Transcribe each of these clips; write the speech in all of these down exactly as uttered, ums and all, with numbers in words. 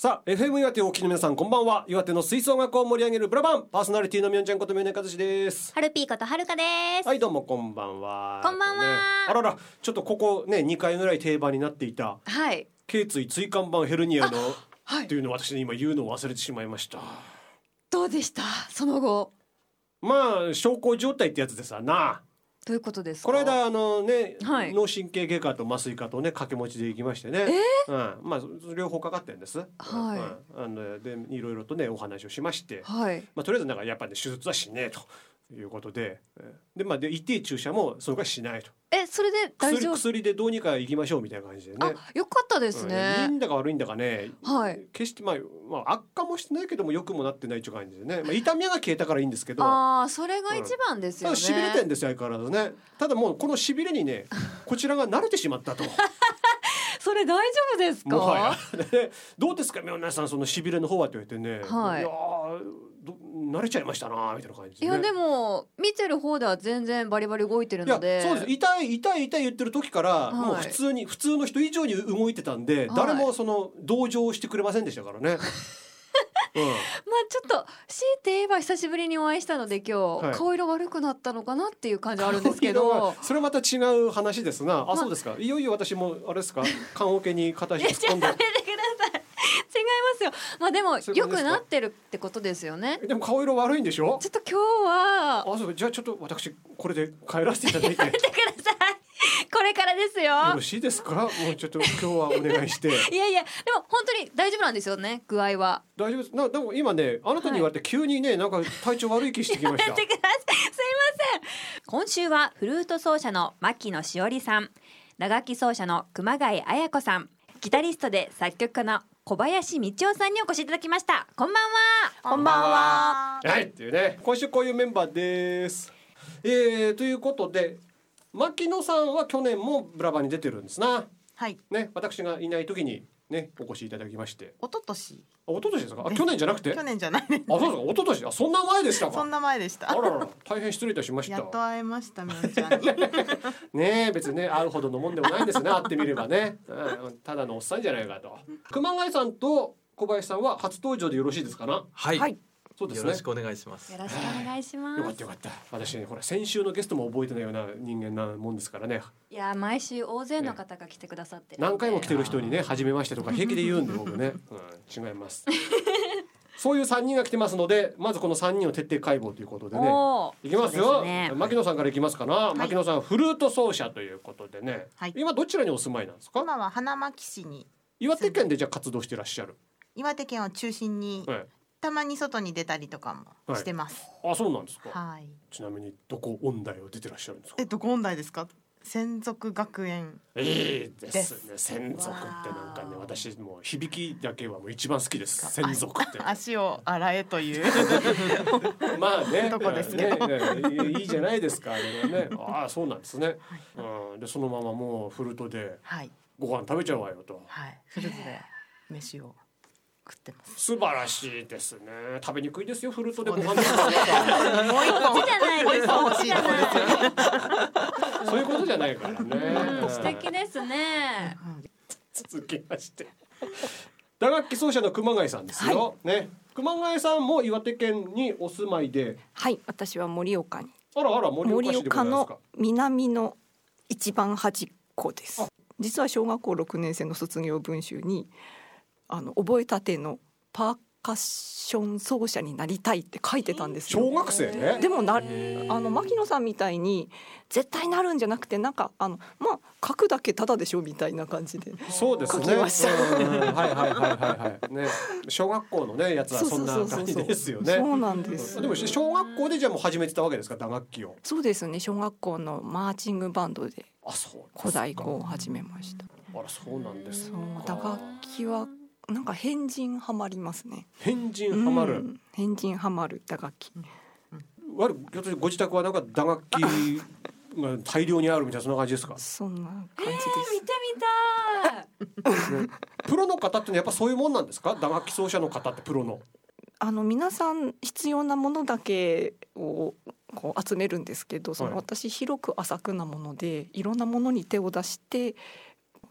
さあ エフエム 岩手をお聞きの皆さんこんばんは。岩手の吹奏楽を盛り上げるブラバンパーソナリティのみおんちゃんことみおねかずしです。 はるぴーことはるかです。 はいどうもこんばんは。 こんばんは、 ね、あららちょっとここねにかいぐらい定番になっていた、 はい、 頸椎椎間板ヘルニアの、 はい、 というのを私、ね、今言うのを忘れてしまいました。 どうでしたその後。 まあ小康状態ってやつでさな。 どういうことですか。 この間あのね、はい、脳神経外科と麻酔科とね掛け持ちで行きましてね、えーうん、まあ両方かかってるんです、はい、うん、あのでいろいろとねお話をしまして、はい、まあ、とりあえずなんかやっぱり、ね、手術はしねえということで、でまあで一定注射もそれからしないと。 えそれで大丈夫。 薬, 薬でどうにか行きましょうみたいな感じでね。 あ、よかったですね、 うん、いいんだか悪いんだかね、はい、決して、まあまあ、悪化もしてないけども良くもなってないという感じでね、まあ、痛みが消えたからいいんですけど、 あそれが一番ですよね、 うん、ただ痺れてるんですよ相変わらずね。ただもうこの痺れにねこちらが慣れてしまったとそれ大丈夫ですか。 もはやどうですか皆さんその痺れの方はって言われてね、はい、いやど慣れちゃいましたなみたいな感じで、ね、 いやでも見てる方では全然バリバリ動いてるので。 いやそうです。痛い痛い痛い言ってる時から、はい、もう普通に普通の人以上に動いてたんで、はい、誰もその同情してくれませんでしたからねうん、まあちょっと強いて言えば久しぶりにお会いしたので今日、はい、顔色悪くなったのかなっていう感じはあるんですけど、 それはまた違う話ですな。あ、まあ、そうですか。いよいよ私もあれですか棺桶に片足突っ込んでやめてください違いますよ。まあでも良くなってるってことですよね。 でも顔色悪いんでしょ。 ちょっと今日はあ、そう、じゃあちょっと私これで帰らせていただいて。 やめてくださいこれからですよ。 よろしいですか。もうちょっと今日はお願いしていやいやでも本当に大丈夫なんですよね具合は。 大丈夫です。なでも今ねあなたに言われて急にね、はい、なんか体調悪い気してきましたやめてくださいすいません。今週はフルート奏者の牧野しおりさん、打楽器奏者の熊谷彩子さん、ギタリストで作曲家の小林道夫さんにお越しいただきました。こんばんは。 こんばんは。はいっていうね今週こういうメンバーです。えー、ということで牧野さんは去年もブラバンに出てるんですな。はいね、私がいない時にねお越しいただきまして。 一昨年あ、一昨年ですか。あ、去年じゃなくて。 去年じゃないです。 あ、そうですか。一昨年。あ、そんな前でしたか。 そんな前でした。 あらら、大変失礼いたしました。 やっと会えましたみおんちゃんにねえ、別にね会うほどのもんでもないんですね。会ってみればね、うん、ただのおっさんじゃないかと。熊谷さんと小林さんは初登場でよろしいですかな。 はい、はい、 そうですね、 よろしくお願いします。 よろしくお願いします。 よかったよかった。私ねほら先週のゲストも覚えてないような人間なもんですからね。 いや毎週大勢の方が来てくださってる、 ね、何回も来てる人にね初めましてとか平気で言うんで僕ね、うん、違いますそういうさんにんが来てますのでまずこのさんにんを徹底解剖ということでねいきますよ、ね、牧野さんからいきますかな、はい、牧野さんフルート奏者ということでね、はい、今どちらにお住まいなんですか。 今は花巻市に。 岩手県でじゃあ活動してらっしゃる。 岩手県を中心に、はい、たまに外に出たりとかもしてます、 はい、あ、そうなんですか、 はい、 ちなみにどこ音大を出てらっしゃるんですか。 え、どこ音大ですか。専属学園。 いいですね。専属ってなんかね私もう響きだけはもう一番好きです。専属って足を洗えというまあねとこですけど、 ね、いいじゃないですか、ね、ああそうなんですね、はい、うん、でそのままもうフルートでご飯食べちゃうわよと、 はい、フルートで飯を食ってます。 素晴らしいですね。食べにくいですよフルートでご飯食べたもう一本じゃないですか。 欲しいとこですよそういうことじゃないからね、 うん、素敵ですね。 続きまして打楽器奏者の熊谷さんですよ、はい、ね、熊谷さんも岩手県にお住まいで。 はい、私は盛岡に。 あらあら、盛岡市でございますか。 盛岡の南の一番端っこです。実は小学校ろくねん生の卒業文集にあの覚えたてのパーカッション奏者になりたいって書いてたんですよ。 小学生ね。 でもなあの牧野さんみたいに絶対なるんじゃなくてなんかあのまあ書くだけただでしょみたいな感じでそうですね。 書きました。 はいはいはいはいはいね。小学校のねやつはそんな感じですよね。 そうなんです。 でも小学校でじゃあもう始めてたわけですか打楽器を。 そうですね。小学校のマーチングバンドで小太鼓を始めました。 あらそうなんですか。 打楽器はなんか変人ハマりますね。 変人ハマる、うん、 変人ハマる打楽器、 うん、ご自宅はなんか打楽器が大量にあるみたいなそんな感じですか。 そんな感じです、 えー、見てみたい、 ね、プロの方ってやっぱそういうもんなんですか。打楽器奏者の方ってプロのあの皆さん必要なものだけをこう集めるんですけど、その私広く浅くなものでいろんなものに手を出して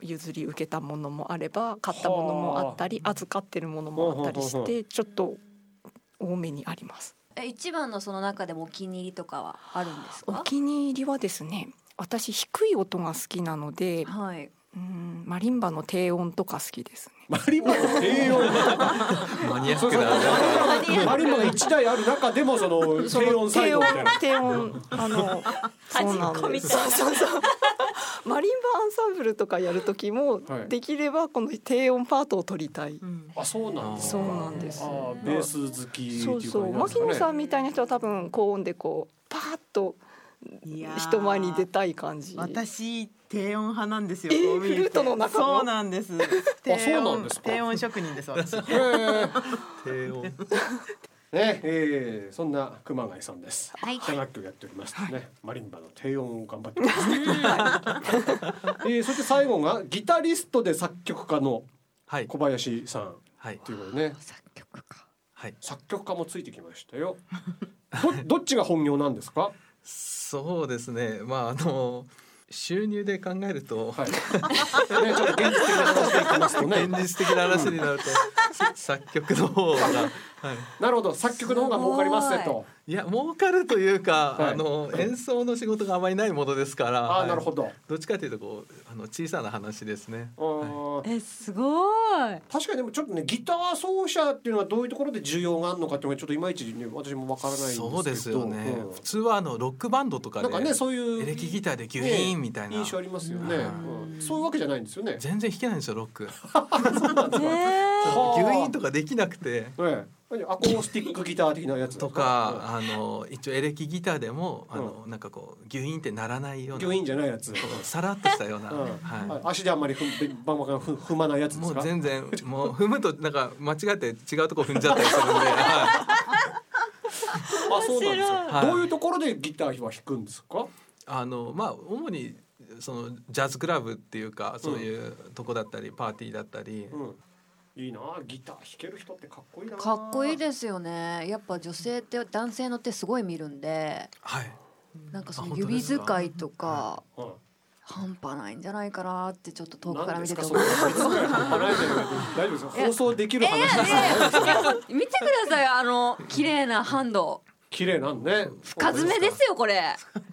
譲り受けたものもあれば買ったものもあったり預かってるものもあったりしてちょっと多めにあります。 え一番のその中でもお気に入りとかはあるんですか？ お気に入りはですね、私低い音が好きなので、 はい、 うんマリンバの低音とか好きですね。 マリンバの低音マニアックなマリンバが一台ある中でもその低音サイドみたいな低音あのそうなんです。そうそうそうマリンバアンサンブルとかやる時も、はい、できればこの低音パートを取りたい、うん、 あそうなんですそうなんです。 あベース好きっていうそうそう牧野さんみたいな人は多分高音でこうパーッと人前に出たい感じ。 私低音派なんですよ。 えー、フルートの中のそうなんです。 低音、あそうなんですか。 低音職人です私。 低音ねえー、そんな熊谷さんです。 はい、 打楽器をやっておりますね、はい、マリンバの低音を頑張ってます、ねえー、そして最後がギタリストで作曲家の小林さん、はい、ということでね、 作曲家、 はい、作曲家もついてきましたよど, どっちが本業なんですか？ そうですね、まああの収入で考えると、はい、ね、 ちょっと現実的な話でいきますとね現実的な話になると、うん、作曲の方が、はい、 なるほど、作曲の方が儲かりますねと。 いや儲かるというか、はい、あの演奏の仕事があまりないものですから、 あ、はい、なるほど、 どっちかというとこうあの小さな話ですね。 はい、えすごい。 確かにでもちょっとねギター奏者っていうのはどういうところで需要があるのかっていうのはちょっといまいち、ね、私もわからないんですけど。 そうですよね、うん、普通はあのロックバンドとかでなんか、ね、そういうエレキギターでギュイーンみたいな、 ね、印象ありますよね、うん、そういうわけじゃないんですよね。 全然弾けないんですよロックそうなんですか、えー、 ギュイーンとかできなくて、 ね、アコースティックギター的なやつとか、あの一応エレキギターでもあの、うん、なんかこうギュイーンってならないような、 ギュイーンじゃないやつ、 さらっとしたような、うんはい、足であんまり踏バンバン踏まないやつですか？ もう全然もう踏むとなんか間違って違うとこ踏んじゃったりするんで、はい、 あ、そうなんですよ、はい、どういうところでギターは弾くんですか？ あのまあ主にそのジャズクラブっていうかそういうとこだったり、うん、パーティーだったり、うん、 いいな、ギター弾ける人ってかっこいいな。 かっこいいですよね。やっぱ女性って男性の手すごい見るんで、 はい、 なんかその指使いとか、はい、半端ないんじゃないかなってちょっと遠くから見てて思います。 半端ないじゃない大丈夫ですか？放送できる話ですか？見てください、あの綺麗なハンド。 綺麗なんね。 深爪ですよこれ。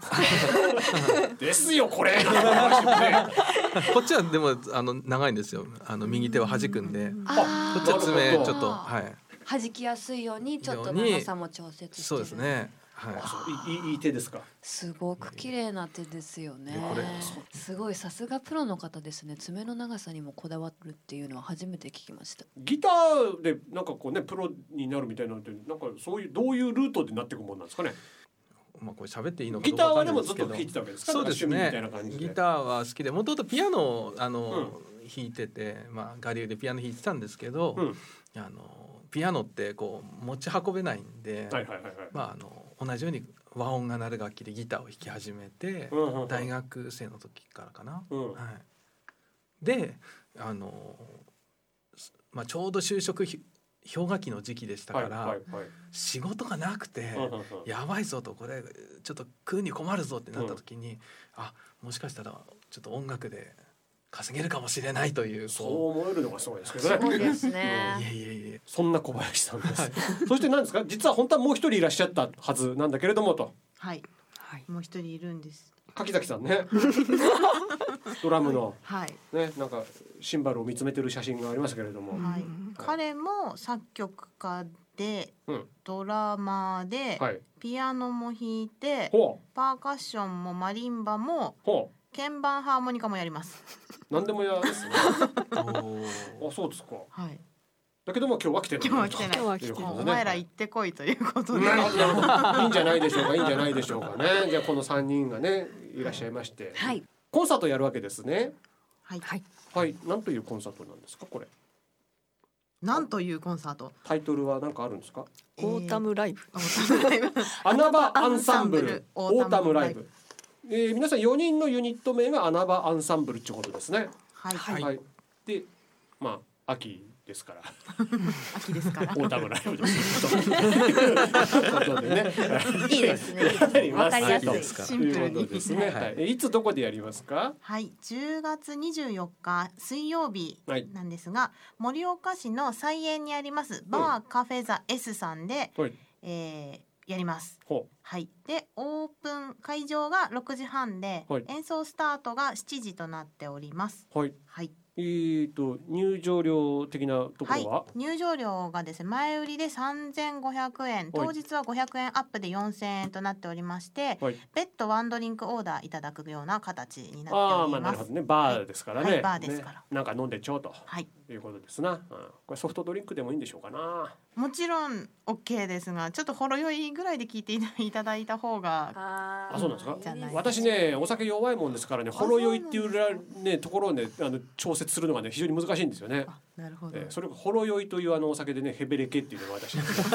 ですよこれ。 こっちはでもあの長いんですよ。あの右手は弾くんで、こっちは爪ちょっと、はい、 弾きやすいようにちょっと長さも調節してる。 そうですね。はい、 いい、いい手ですか？ すごく綺麗な手ですよね。すごい、さすがプロの方ですね。爪の長さにもこだわるっていうのは初めて聞きました。 ギターでなんかこうねプロになるみたいなのってなんかそういうどういうルートでなっていくもんなんですかね？ まあこれ喋っていいのかギターはでもずっと弾いてたわけですか？ そうですね。 みたいな感じでギターは好きで、もともとピアノをあの、うん、弾いてて、まあ我流でピアノ弾いてたんですけど、うん、あのピアノってこう持ち運べないんで、はいはいはいはい、まああの同じように和音が鳴る楽器でギターを弾き始めて、うんうんうん、大学生の時からかな、うんはい、であの、まあ、ちょうど就職氷河期の時期でしたから、はいはいはい、仕事がなくて、うんうんうん、やばいぞと、これちょっと食うに困るぞってなった時に、うん、あもしかしたらちょっと音楽で稼げるかもしれないという、 そう思えるのがすごいですけどね。 そうですね。 いやいやいや、 そんな小林さんです。はい、そして何ですか？実は本当はもう一人いらっしゃったはずなんだけれどもと。 はい。はい、もう一人いるんです。 柿崎さんね。ドラムの、 はい、 ね、なんかシンバルを見つめてる写真がありましたけれども。 はい。彼も作曲家で、うん、ドラマーで、はい、ピアノも弾いて、パーカッションもマリンバも。鍵盤ハーモニカもやります。 何でもやですね。あ、そうですか。 はい。 だけども今日は来てない。 今日は来てない。今日は来てない。お前ら行ってこいということで。 なるほどなるほど。いいんじゃないでしょうか。いいんじゃないでしょうかね。じゃあこの三人がねいらっしゃいまして、はい、コンサートやるわけですね。 はいはい。 はい。なんというコンサートなんですかこれ。 なんというコンサート。 タイトルは何かあるんですか？ オータムライブ。 穴場アンサンブルオータムライブ。えー、皆さんよにんのユニット名が穴場アンサンブルってことですね。 はい、はいはい、で、まあ秋ですから秋ですからオータムライブですということでねいいですねわかりやすいシンプルにですね、はい、いつどこでやりますか？ はい、じゅうがつにじゅうよっか水曜日なんですが、はい、盛岡市の菜園にありますバーカフェザ S さんで、うん、えー、やります。はい、でオープン会場がろくじはんで、はい、演奏スタートがしちじとなっております。 はい、はい、えーと入場料的なところは、 はい、入場料がですね前売りでさんぜんごひゃくえん、当日はごひゃくえんアップでよんせんえんとなっておりまして、はい、別途ワンドリンクオーダーいただくような形になっております。あー、まあ、なるほどね、バーですからね、はい、 バーですから、ね、 なんか飲んでちょうと、はい、いうことですな、うん、これソフトドリンクでもいいんでしょうかな。 もちろん OK ですが、ちょっとほろ酔いぐらいで聞いていただいた方が。 ああ、そうなんですか。私ねお酒弱いもんですからね、ほろ酔いっていう、ね、ところをねあの調節するのがね非常に難しいんですよね。 なるほど、 えー、それがほろ酔いというあのお酒でねヘベレケっていうのが私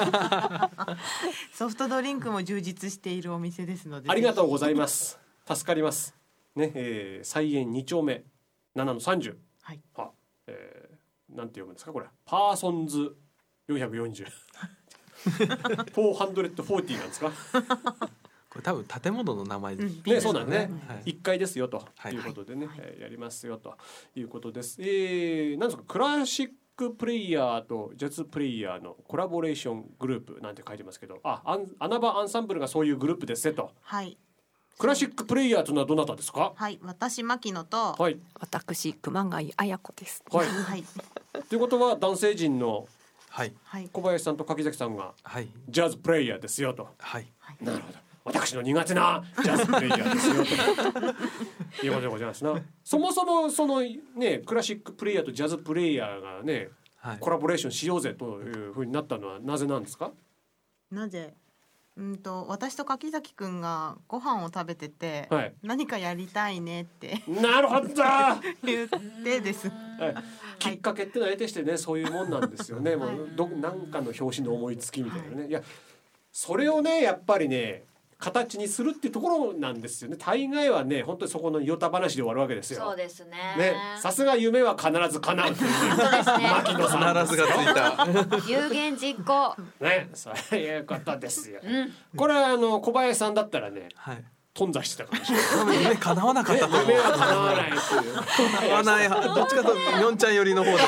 ソフトドリンクも充実しているお店ですのでありがとうございます、助かりますね。えー、菜園に丁目ななのさんじゅう、はい、は、えー、なんて読むんですかこれ、パーソンズよんひゃくよんじゅうよんひゃくよんじゅうなんですかこれ多分建物の名前です、 うん、ね、そうなんね、はい、いっかいですよということでね、はい、やりますよということです。えー、なんですかクラシックプレイヤーとジャズプレイヤーのコラボレーショングループなんて書いてますけど、あ、アン穴場アンサンブルがそういうグループですねと。 はい。 クラシックプレイヤーというのはどなたですか？ はい、私牧野と、はい、 私熊谷綾子です。 はい。はい、ということは男性陣の小林さんと柿崎さんがジャズプレイヤーですよと。はい。なるほど。私の苦手なジャズプレイヤーですよということでございますな。そもそもそのねクラシックプレイヤーとジャズプレイヤーがね、はい、コラボレーションしようぜというふうになったのはなぜなんですか？ なぜうんと私と柿崎くんがご飯を食べてて、はい、何かやりたいねってなるほど言ってです、はい、 きっかけってのは得てしてねそういうもんなんですよね、はい、もうどなんかの表紙の思いつきみたいなね、はい、いやそれをねやっぱりね形にするっていうところなんですよね。大概はね本当にそこのヨタ話で終わるわけですよ。 そうですね。 ね、さすが夢は必ず叶うっていう、ね、牧野さん必ずがついた有言実行ね、そういうことですよ、うん、これはあの小林さんだったらね、はい、頓挫してたかもしれない。 夢叶わなかったと思う。 夢は叶わないっていう叶わないどっちかとみょんちゃん寄りの方で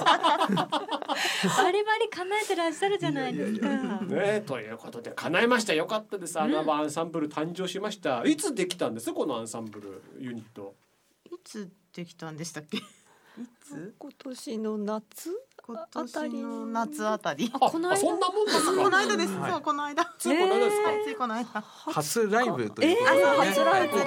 バリバリ叶えてらっしゃるじゃないですか。 ね、ということで叶えました。よかったです。穴場アンサンブル誕生しました。いつできたんですこのアンサンブルユニット。 いつできたんでしたっけ？いつ？ 今年の夏今年の夏あたり。 あ、この間そんなもんですか？ この間です。そう、この間。 ついこの間ですか？ ついこの間。 初ライブということで、初ライブです。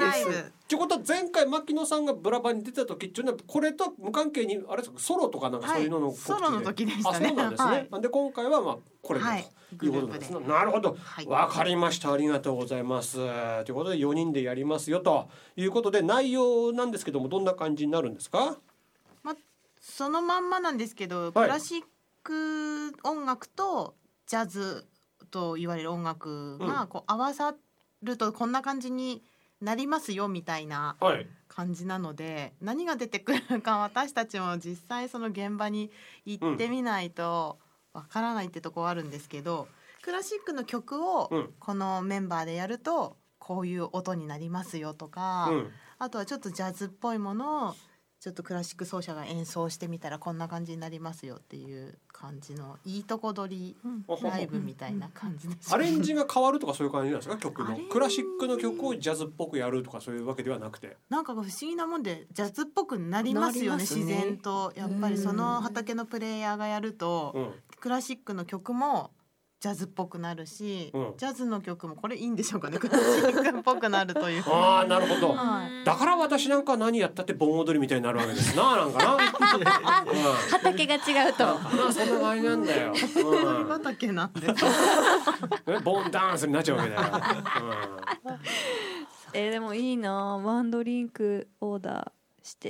ということは前回牧野さんがブラバに出た時っていうのはこれと無関係にあれですかソロとかなんかそういうのの告知で、 ソロの時でしたね。 あ、そうなんですね。で今回はまあこれということですね。なるほど。わかりました。ありがとうございます。ということでよにんでやりますよということで内容なんですけどもどんな感じになるんですか？ まそのまんまなんですけど、クラシック音楽とジャズと言われる音楽がこう合わさるとこんな感じになりますよみたいな感じなので、はい、何が出てくるか私たちも実際その現場に行ってみないとわからないってとこあるんですけど、クラシックの曲をこのメンバーでやるとこういう音になりますよとか、うん、あとはちょっとジャズっぽいものをちょっとクラシック奏者が演奏してみたらこんな感じになりますよっていう感じのいいとこ取りライブみたいな感じです、 アレンジが変わるとかそういう感じなんですか？曲のクラシックの曲をジャズっぽくやるとかそういうわけではなくて、 なんか不思議なもんでジャズっぽくなりますよね、自然と。やっぱりその畑のプレイヤーがやると、うん、クラシックの曲もジャズっぽくなるし、うん、ジャズの曲もこれいいんでしょうかね、クラシックっぽくなるというああ、なるほど、はい、だから私なんか何やったって盆踊りみたいになるわけですな、なんかな、うん、 畑が違うとそんな感じなんだよ、 うん、畑なんでボンダンスになっちゃうわけだよ、うん、 えー、でもいいな、ワンドリンクオーダーして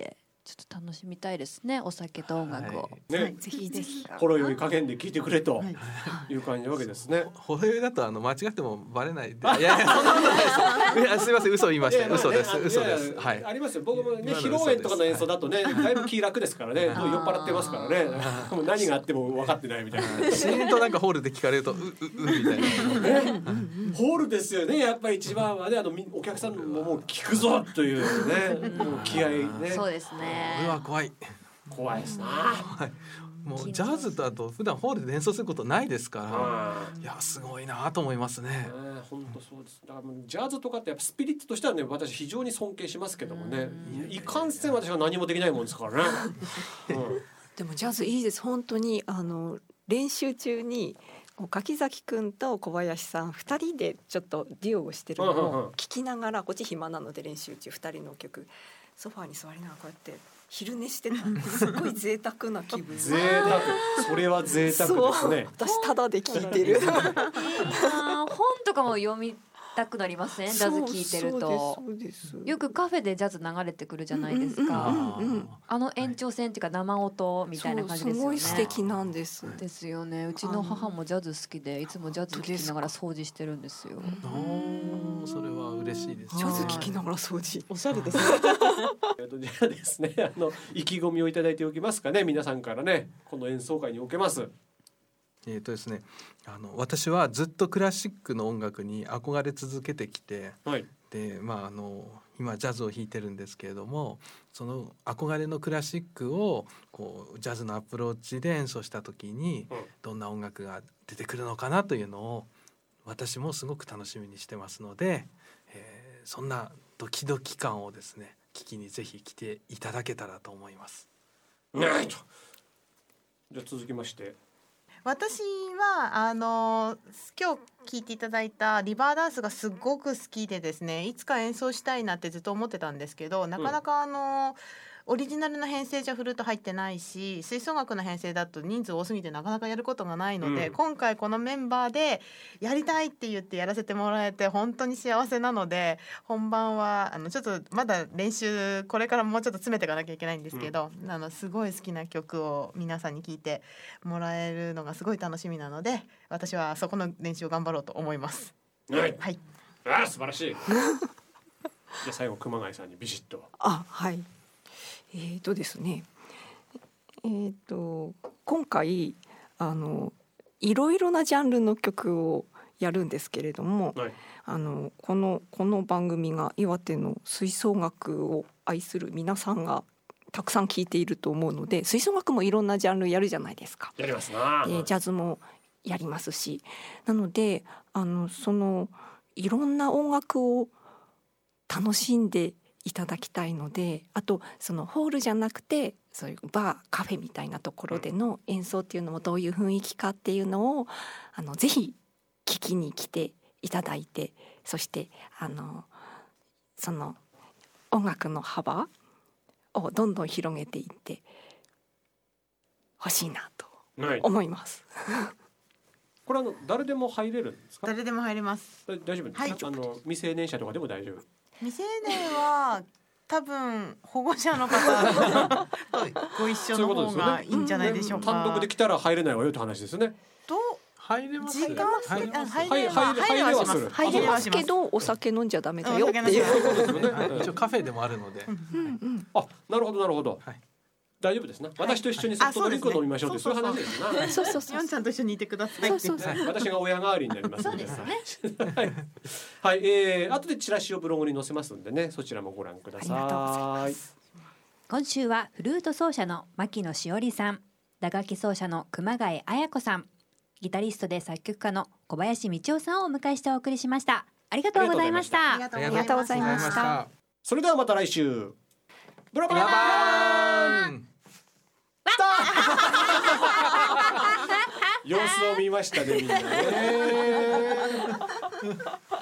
ちょっと楽しみたいですね、お酒と音楽を、 はいね、 はい、ぜひぜひほろ酔い加減で聞いてくれという感じなわけですね。 ほろ酔いだとあの間違ってもバレないで、いやいやそんなことないですいやすいません、嘘言いました、嘘です嘘です。はい、 ありますよ。僕もね披露宴とかの演奏だとね、だいぶ気楽ですからね、もう酔っ払ってますからね、もう何があっても分かってないみたいな。 シーンとなんかホールで聞かれるとうううみたいな、 ね、ホールですよね、やっぱり一番はね、あのお客さんももう聞くぞというね、もう気合いね。 そうですね。 これは怖い怖いですな。 はい、もうジャズだと普段ホールで演奏することないですから、いやすごいなと思いますね。 本当そうです。だからジャズとかってやっぱスピリッツとしてはね、私非常に尊敬しますけどもね、いかんせん私は何もできないもんですからね。うん、 でもジャズいいです。本当にあの練習中に柿崎くんと小林さんふたりでちょっとデュオをしてるのを聞きながら、こっち暇なので練習中ふたりの曲ソファーに座りながらこうやって昼寝してたんです。すごい贅沢な気分。 贅沢、それは贅沢ですね。 私ただで聞いてる。 あ、本とかも読みたくなりません？ジャズ聞いてると。よくカフェでジャズ流れてくるじゃないですか。あの延長線っていうか生音みたいな感じですよね。 すごい素敵なんです。 ですよね。うちの母もジャズ好きで、いつもジャズ聴きながら掃除してるんですよ。 おー、それは嬉しいです。 ジャズ聴きながら掃除。おしゃれですね。 じゃあですね、あの意気込みをいただいておきますかね、皆さんからね、この演奏会におけます。 えーとですね、あの私はずっとクラシックの音楽に憧れ続けてきて、はい、でまああの今ジャズを弾いてるんですけれども、その憧れのクラシックをこうジャズのアプローチで演奏した時に、うん、どんな音楽が出てくるのかなというのを私もすごく楽しみにしてますので、えー、そんなドキドキ感をですね聞きにぜひ来ていただけたらと思います。 じゃあ続きまして、 私はあの今日聴いていただいたリバーダンスがすごく好きでですね、いつか演奏したいなってずっと思ってたんですけど、なかなかあの、うん、オリジナルの編成じゃフルート入ってないし、吹奏楽の編成だと人数多すぎてなかなかやることがないので、うん、今回このメンバーでやりたいって言ってやらせてもらえて本当に幸せなので、本番はあのちょっとまだ練習これからもうちょっと詰めていかなきゃいけないんですけど、うん、あのすごい好きな曲を皆さんに聴いてもらえるのがすごい楽しみなので、私はそこの練習を頑張ろうと思います。 はい、はい、あ素晴らしい。じゃあ最後熊谷さんにビシッと。 あ、はい。えーとですね、えーと今回あのいろいろなジャンルの曲をやるんですけれども、はい、あのこのこの番組が岩手の吹奏楽を愛する皆さんがたくさん聴いていると思うので、吹奏楽もいろんなジャンルやるじゃないですか。 やりますな。 でジャズもやりますし、なのであのそのいろんな音楽を楽しんでいただきたいので、あとそのホールじゃなくてそういうバーカフェみたいなところでの演奏っていうのもどういう雰囲気かっていうのをあのぜひ聞きに来ていただいて、そしてあのその音楽の幅をどんどん広げていってほしいなと思います。はい、 これあの誰でも入れるんですか？ 誰でも入れます。 大丈夫ですか？はい、あの未成年者とかでも大丈夫？ 未成年は多分保護者の方ご一緒の方がいいんじゃないでしょうか。 単独で来たら入れないわよって話ですね。 と入れます。 時間入れます入れはする。 入れますけどお酒飲んじゃダメだよっていう。 一応カフェでもあるので。 あ、なるほどなるほど。大丈夫ですな。私と一緒にソフトドリンクを飲みましょうってそういう話ですな。 そうそうそう。ヨンちゃんと一緒にいてください。 私が親代わりになりますので。はい、えー、後でチラシをブログに載せますんでね、そちらもご覧ください。 今週はフルート奏者の牧野しおりさん、打楽器奏者の熊谷彩子さん、ギタリストで作曲家の小林道夫さんをお迎えしてお送りしました。ありがとうございました。 ありがとうございました。 それではまた来週。ブラバーン。様子を見ましたね、みんなね。